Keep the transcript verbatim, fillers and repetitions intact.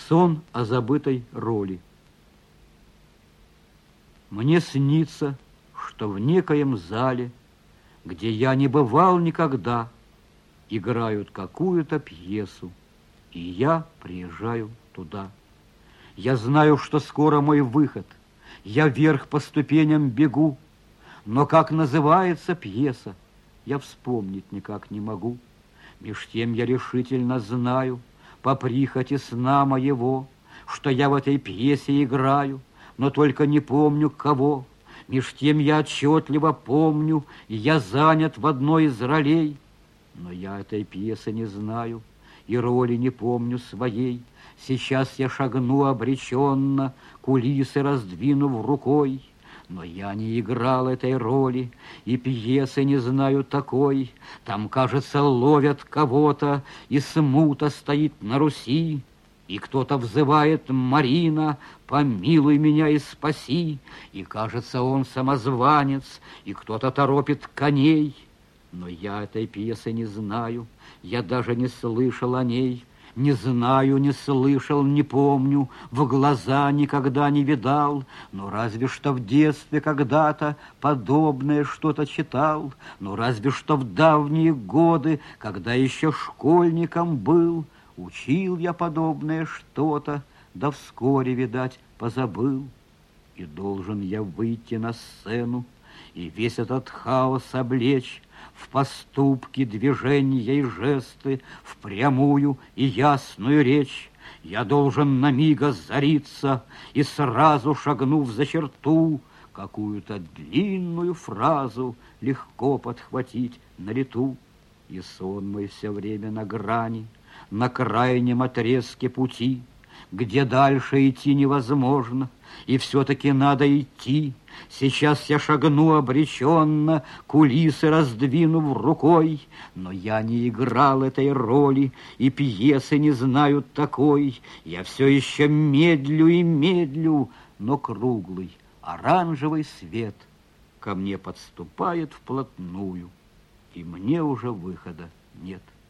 Сон о забытой роли. Мне снится, что в некоем зале, где я не бывал никогда, играют какую-то пьесу, и я приезжаю туда. Я знаю, что скоро мой выход, я вверх по ступеням бегу, но как называется пьеса, я вспомнить никак не могу. Меж тем я решительно знаю, по прихоти сна моего, что я в этой пьесе играю, но только не помню кого. Меж тем я отчетливо помню, я занят в одной из ролей, но я этой пьесы не знаю и роли не помню своей. Сейчас я шагну обреченно, кулисы раздвинув рукой, но я не играл этой роли, и пьесы не знаю такой. Там, кажется, ловят кого-то, и смута стоит на Руси, и кто-то взывает: «Марина, помилуй меня и спаси!» И, кажется, он самозванец, и кто-то торопит коней. Но я этой пьесы не знаю, я даже не слышал о ней. Не знаю, не слышал, не помню, в глаза никогда не видал, но разве что в детстве когда-то подобное что-то читал, но разве что в давние годы, когда еще школьником был, учил я подобное что-то, да вскоре, видать, позабыл. И должен я выйти на сцену и весь этот хаос облечь в поступки, движения и жесты, в прямую и ясную речь. Я должен на миг озариться и сразу, шагнув за черту, какую-то длинную фразу легко подхватить на лету. И сон мой все время на грани, на крайнем отрезке пути, где дальше идти невозможно, и все-таки надо идти. Сейчас я шагну обреченно, кулисы раздвинув рукой, но я не играл этой роли, и пьесы не знают такой. Я все еще медлю и медлю, но круглый оранжевый свет ко мне подступает вплотную, и мне уже выхода нет.